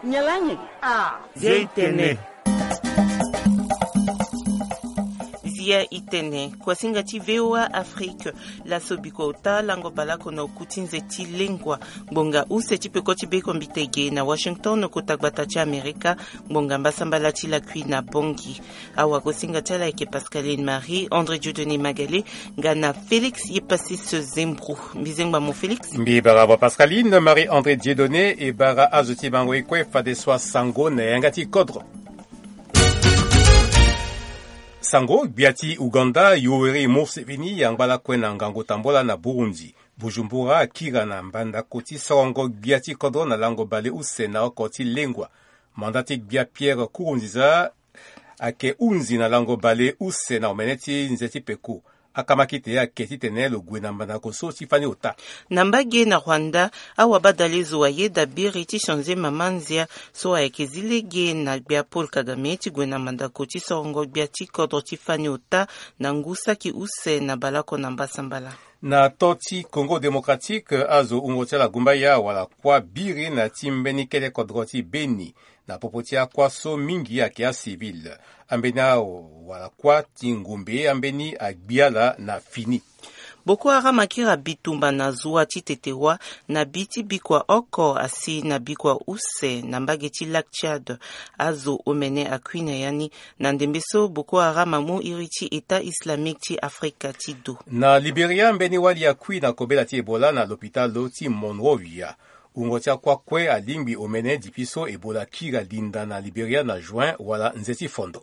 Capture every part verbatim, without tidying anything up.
Nyalanyi. Ah. Zeitene. Zia itene. Kwa singati V O A Afrique. La sobiko ota lango balako na ukutinze ti lengwa. Bonga use ti peko ti beko mbitege na Washington no kotagbata ti Amerika. Bonga mbasambala ti la kui na bongi. Awa ko singati ala eke Pascaline Marie, André Dieudonné Magalé, Gana Félix Yepassis Zembrou. Mbizengba mon Félix. Mbi baraba Pascaline, Marie André Dieudonné et bara azuti bango ekwe fadeswa sango na yangati kodro. Sango, biati Uganda, Yoweri Museveni, yangbala kwena ngango tambola na Burundi. Bujumbura, Kira na Mbanda koti sawango biati kodro na lango bale use na koti lengwa. Mandatik bia Pierre Kurunziza, ake unzi na lango bale use na omeneti nzeti peku. Akamakite ya keti tenelo gwena mbanda koso tifani ota. Nambage na Rwanda, awa badalezo wa yeda biri ti chanze mamanzia, so aekezilege na bia Paul Kagame ti gwena mbanda koti sawango bia ti kodro tifani ota, na ngusa ki use na balako na mbasambala. Na toti Congo Démocratique, azo ungotiala gumbaya wala kwa biri na timbeni kele kodroti beni. Na popotia kwa so mingi ya kia civil. Ambena wala kwa tingumbe ambeni agbiala na fini. Boko Haram akira bitumba na zuwa titetewa na biti bikwa oko asi na bikwa use na mbageti Lac Tchad azo omene akwina yani na ndembeso Boko Haram amu iriti Eta Islamique ti Afrika ti do. Na Liberia mbeni wali akwina kobela ti Ebola na l'hôpital ti Monrovia. Ungotia kwa kwe alimbi omene dipiso Ebola kira linda na Liberia na juin wala nzeti fondo.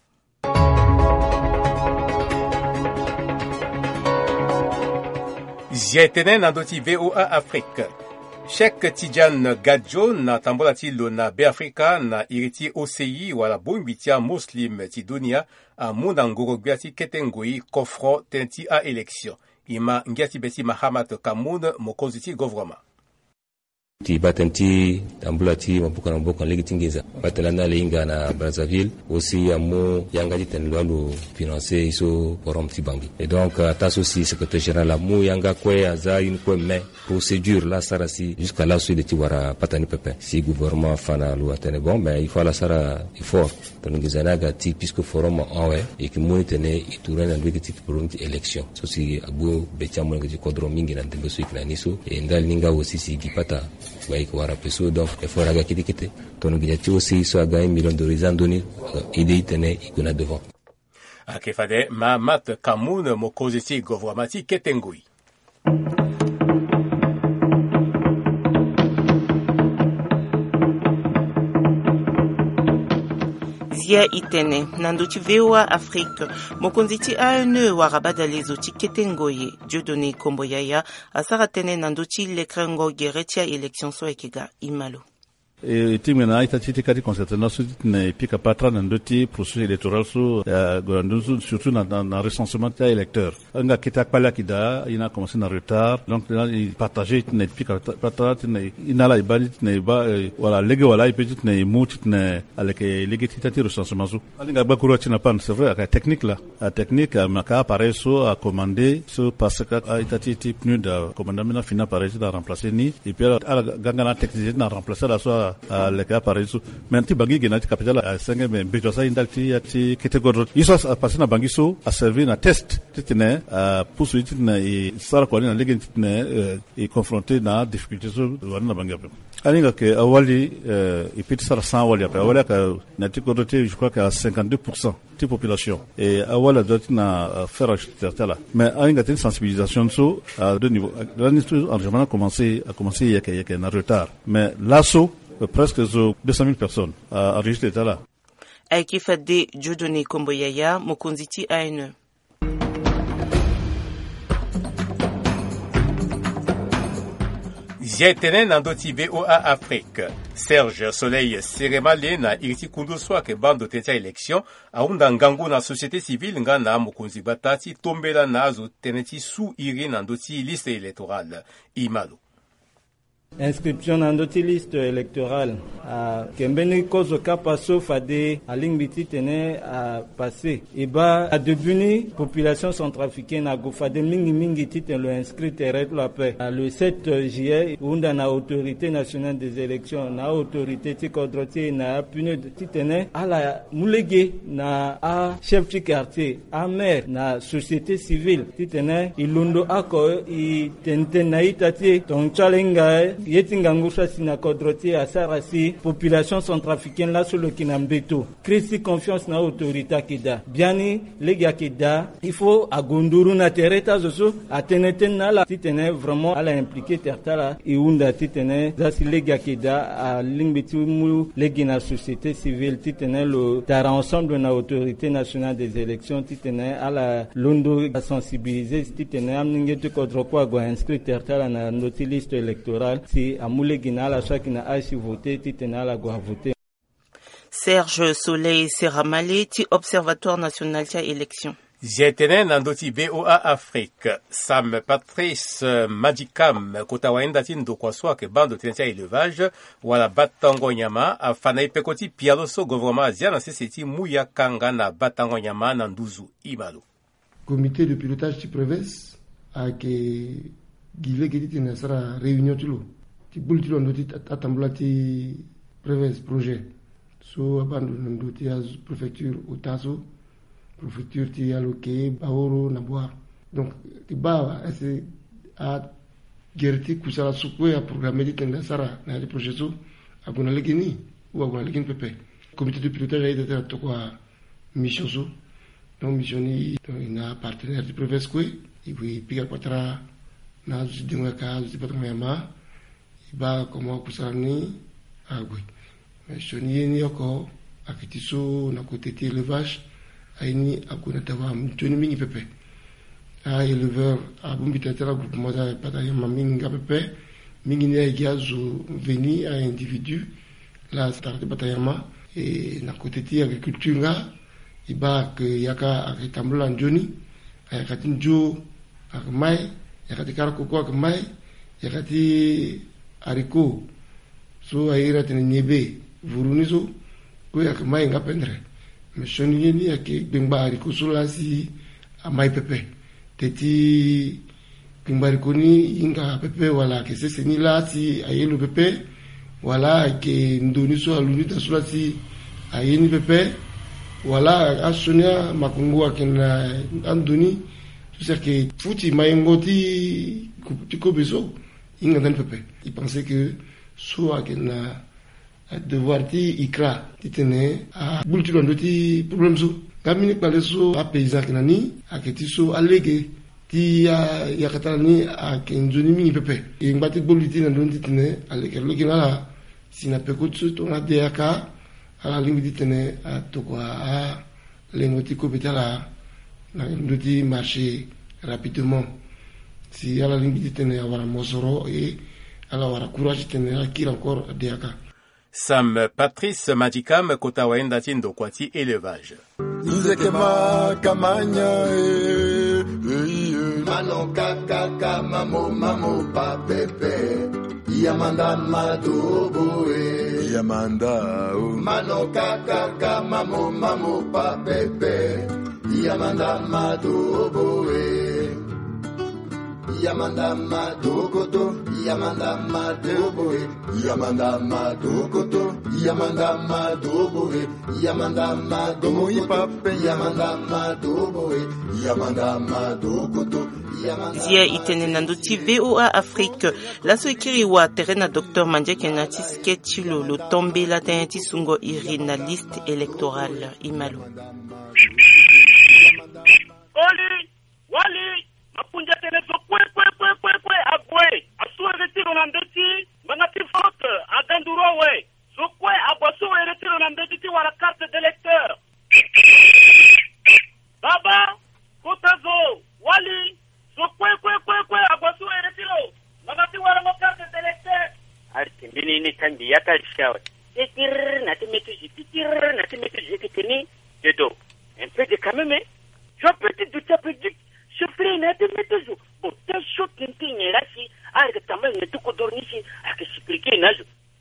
Zietene na doti V O A Afrique. Sheikh Tidiane Gadjo na tambola ti lo na Beafrika na iriti O C I wala bombitia muslim ti dunia a munda ngoro biati ketengoi kofro tenti a élection. Ima ngiati beti Mahamat Kamoun mokozi ti gouvernement. Ti batenti tambula ti mabuka na mboka legi tingeza batalana leinga na Brazzaville aussi amo yanga di tenlwalu financer iso forum ti bangi et donc tas aussi secrétaire général amu yanga kwe aza une kwe mais procédure là sara si jusqu'à là sur de ti wara patani pepe si gouvernement fana lu atene bon mais il faut la sara il faut pour ngizana ga ti puisque forum awe et que mo tene itura na legi ti forum ti élection so si abu becha mo ngi kodro mingi na ndembe so iknaniso et ndal ninga aussi si gipata baik wara peso donc il faut raga kiti kiti tono gidati aussi so aga un million de raisons donné idée tene ikuna devant akefade Mahamat Kamoun mokoziti gouvernement ketengui. Zia itene nanduti V O A Afrique mokonziti A N E warabada lezo ti ketengoye Dieudonné Komboyaya asara tene nanduti lekrengo geretia élection so ekega imalo. E timena ita titi kati concertena su ne pika patra na ndoti processus électoral su goranduzu surtout na na recensement des électeurs nga kita pala kida ina commencé na retard donc là il partager ne pika patra ne inala ibali ne ba wala lege wala ipeti ne muti ne avec lege titati recensement su alinga bakuru tina pan c'est vrai la technique là la technique maka appareil so a commandé so parce que ita titi pnu de commandement final appareil da remplacer ni et puis ala ganga na technique na remplacer la so a le cas par exemple menti bangi gena ti capital a cinq mais beto sa indalti ati catégorie iso a passé na bangi so a servi na test titene a poursuite na e sara ko na legen titene e confronté na difficulté so na bangi ape alinga ke awali e petit sara cent wali ape awali ka na ti côté je crois qu'à cinquante-deux pour cent de population et awala doit na faire là mais alinga tin sensibilisation so à deux niveaux l'année en général a commencé a commencé il y a il y a un retard mais l'assaut presque deux cent mille personnes à enregistrer l'état là. Aiki Fade Dieudonné Komboyaya mokonziti A N E. Zietene nandoti V O A Afrique. Serge Soleil Seremale na iriti kundu swake bando tetia élection aunda ngango na société civile nga na mokonzi batati tombela na azo teneti sous iri nandoti liste électorale imalo. Inscription dans notre liste électorale a kembeni kozo kapa sofa de alingbiti tene a passé et ba a devenu population centrafricaine a gofade mingi mingi titen le inscrit terre la paix le sept juillet unda na autorité nationale des élections na autorité tikodroti na pune titene ala mulege na a chef du quartier a maire na société civile titene ilundo ako i tente na itati ton chalenga yetinga ngusha sina kodroti asarasi population centrafricaine là sur le kinambeto krisi confiance na autorité kida biani lega kida il faut agunduru na tereta zoso ateneten na la titene vraiment ala impliqué tertala et unda titene zasi lega kida a lingbitu mu legi na société civile titene le tara ensemble na autorité nationale des élections titene ala londo a sensibiliser titene amningete kodro kwa go inscrit tertala na notre liste électorale si amulegi na la chaque na achi voter titene ala go voter. Serge Soleil Seramale ti Observatoire national tia élection. Jetene nandoti B O A Afrique. Sam Patrice Magicam kota waenda tindo kwa swake bando tentia élevage wala batango nyama afana ipekoti pialoso gouvernement asiana seseti muya kanga na batango nyama na nduzu Imalo. Comité de pilotage ti province a ke gile ke ti na sara réunion tulo. Ti bulti lo ndoti atambula ti province projet. So abandon ndoti az préfecture Otaso. Préfecture ti aloke Baoro na boa. Donc ti ba ese a gerti kusala sukwe a programmer ti na sara na le projet so agona legini ou agona legini pepe. Comité de pilotage a été to kwa mission so. Donc mission ni na partenaire du province kwe et puis pika kwatra na zidinga ka zipata yama ba como kusala ni agwe. Mission ni ni oko akitiso na côté ti élevage aini akuna tawa mtoni mingi pepe a éleveur a bumbita tera groupement da pataya mingi pepe mingi ne giazo veni a individu la start batayama et na côté ti agriculture nga iba ke yaka akitambula njoni ayakati njo akmai yakati karako ko akmai yakati ariko so ayira tene nyebe vurunizo ko akmai ngapendre mission yeni yake bengbari kusula si amai pepe teti bengbari koni inga pepe wala ke sese ni la si ayelu pepe wala ke ndoni so aluni tasula si ayeni pepe wala asunya makungu akina andoni c'est que futi maingoti ko beso inga dan pepe il pensait que so akina devoir ti ikra titene a bulti londo ti problem so kamini pale so a paysan kinani aketi so alege ti ya yakatani a kenjoni mi pepe e ngati boliti na ndo titene alege lokina la sina pekutsu to na de aka ala lingi titene a to kwa a lengoti ko betala na ndo ti marché rapidement si ala lingi titene awara mosoro e ala wara courage titene akira encore de aka. Sam Patrice Magicam kota waenda tindo kwa ti élevage. Nzekema kamanya e e mano kaka kama mamo mamo pa pepe yamanda madobo e yamanda o mano kaka kama mamo mamo pa pepe yamanda madobo e Yamanda madokoto, yamanda madoboe, yamanda madokoto, yamanda madoboe, yamanda madomoy pape, yamanda madoboe, yamanda madokoto. Zia itene nanduti V O A Afrique. La soikiri wa terena docteur Mandje Kenati sketchilo lo tombe la tenati sungo irina liste électorale Imalo. Oli, wali. Mapunja teleso kwe kwe kwe kwe kwe akwe asu retiro na ndoti mangati vote aganduro we so kwe abasu retiro na ndoti wala carte d'électeur baba kotazo wali so kwe kwe kwe kwe abasu retiro mangati wala carte d'électeur arti mbini ni kandi yakalishawe tikir na timetu jitikir na timetu jikitini dedo un peu de quand même je peux te douter peu de Sufri na te metezo, o te shotin tinye rashi, arga tamal ne tuko dornishi, ake siprike nazo.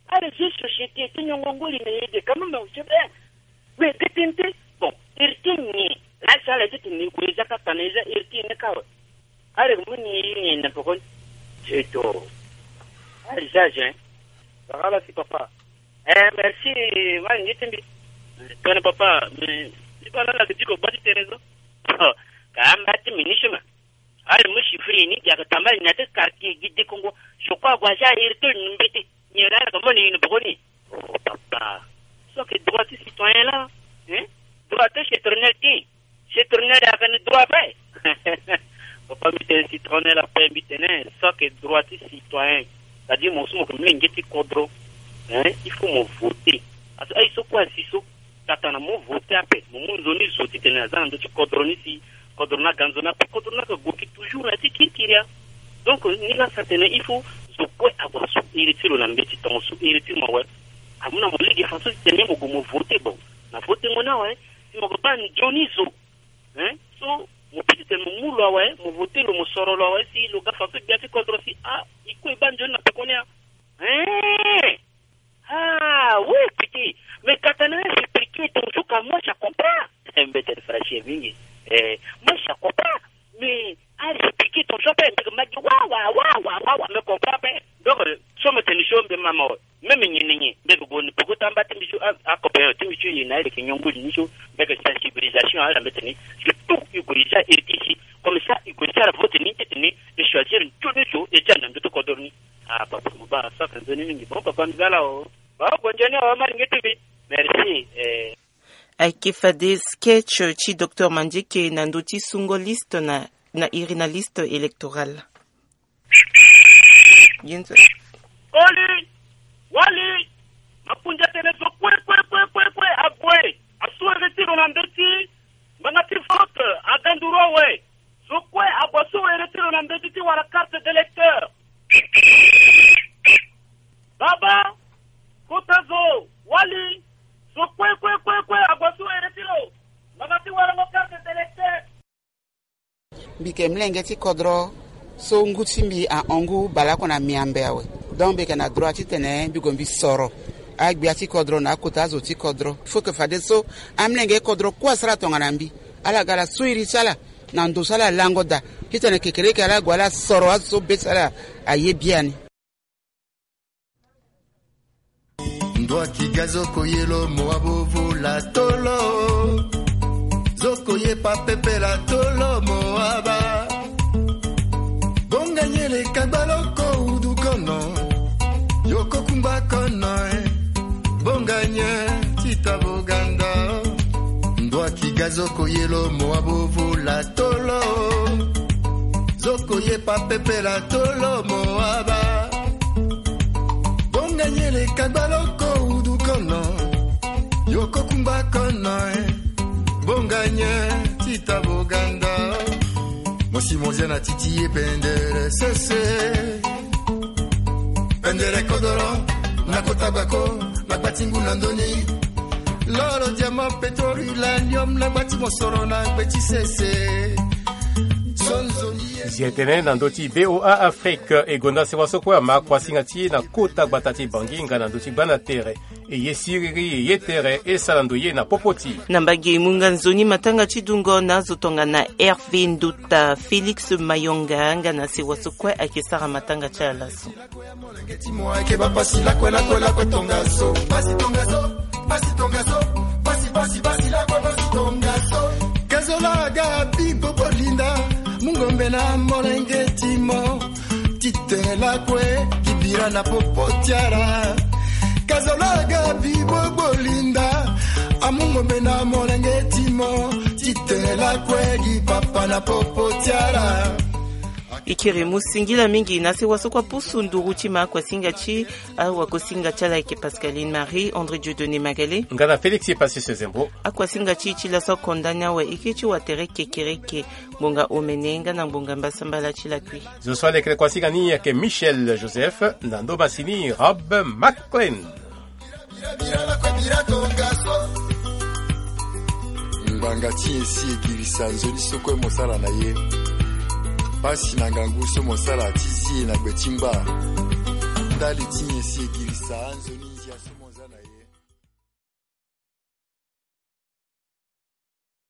Allez, j'ai société, tu n'as pas de quand même, je vais. Mais que bon, il t'y là, ça l'a dit, tu n'es pas à Canada, il t'y n'est pas. Allez, vous n'y n'est pas. C'est tout. Allez, j'ai. Voilà, c'est papa. Eh, merci, moi, je t'aime. Tu n'es papa, mais c'est pas là, là, tu dis qu'on va te raison. Oh, quand même, tu m'y chemin. Allez, moi, je suis free, ni, il y a que ta mère, il y a des quartiers, guide Congo. Je crois, moi, j'ai hérité une bête. Il y a là, comment il y a une brûlée. Oh, papa. Sauf que droit de citoyen là, hein? Droit de citoyen qui? Citoyen avec un droit après. Papa, mais c'est citoyen la paix, mais sauf que droit de citoyen. C'est-à-dire, mon son, comme l'ingéti codro, hein? Il faut me voter. Parce que, il faut quoi, si so? T'attends à me voter après. Mon monde zone, zoti, t'es là, zan, tu codroni si, codrona, ganzona, codrona, que goki toujours, là, c'est qui qui y a? Donc, il y a certaines, il faut, so, quoi, avoir sous, il est sur l'ambéti, ton sous, il est sur ma web. Amuna mo ligi faso tene mo go mo voter bon na voter mo na ouais si mo go ban Johnny zo hein so mo petit mo mulo ouais mo voter lo mo soro lo ouais si lo ga faso bien ti contre si ah iko ban Johnny na pekonia hein ah oui petit mais katana c'est piqué ton jour comme moi ça comprend c'est un bête fraîche vingi eh moi ça comprend mais allez c'est piqué ton jour mais que m'a dit wa wa wa wa wa me comprend pas donc so me tenu show de maman même nyenye bego boni pokota mbati misho akopeo timisho yina ile kinyongo nisho bego sensibilisation à la maintenir que tout ikoisha ici comme ça ikoisha la vote ni teteni de choisir une chose chose et tiens de tout codorni ah papa muba ça fait donner mingi bon papa ngala o ba ko njene o mari ngetibi merci eh aikifade sketch chi docteur Mandike na ndoti sungo list na na irina liste électorale yenzo Oli Wali, mapunja tene so kwe kwe kwe kwe kwe abwe, asuwe retiro nandeti, manati vote, aganduro we, so kwe abwasuwe retiro nandeti wala carte d'électeur. Baba, Kotazo, Wali, so kwe kwe kwe kwe abwasuwe retiro, manati wala mo carte d'électeur. Bike mlengeti kodro, so ngutimbi a ongu balako na miambewe. Donc be kana droit tene bi gombi soro agbi ati kodro na kota zo ti kodro faut que fade so amlenge kodro kwa sara tonga mbi ala gala suiri sala na ndo sala langoda kitene kekere kala gwala soro aso besala ayebiani ndo kigazo koyelo moabovu la tolo zokoye pa pepe la tolo moaba bonganyele kabaloko udukono Yoko kumba kono bonganya tita boganda ndwa kigazo koyelo moabovu la tolo zoko ye pa pepe la tolo moaba bonganyele kabaloko udukono yoko kumba kono bonganya tita boganda mosi mozena titi e pendere sese Pendere kodoro, nakota bako, nakbatingu nandoni. Loro diamant, pétrole, uranium, nakbati mosoro, nakbeti sese. Zietene nandoti B O A Afrique e gonda sewaso kwa ma kwa singati na kota batati banginga nandoti banatere e yesiriri yetere e salandoye na popoti. Nambagi munga nzoni matanga chidungo na zotonga na Hervé Nduta Félix Mayonga nga na sewaso kwa akisara matanga cha laso. Kazola gabi popolinda Mungombe na molengeti mo Titela kwe Kibira na popotiara Kazola gabi popolinda Amungombe na molengeti mo Titela kwe Kipapa na popotiara Ikiri musingila mingi nasi wasokwa pusundu ruchima kwa singachi au wako singachala ike Pascaline Marie André Dieudonné Magalé ngana Félix Passé Sezembo akwa singachi chila so kondanya we ikichi watereke kereke bonga omenenga na bonga mbasambala chila kwi zo swale kele kwa singani yake Michel Joseph nando basini Rob McLean mbangati esi ekirisa nzoli soko mosala na ye Pasi na nganguso mosala tisi na betimba uganda litinye siegilisa anzoni ya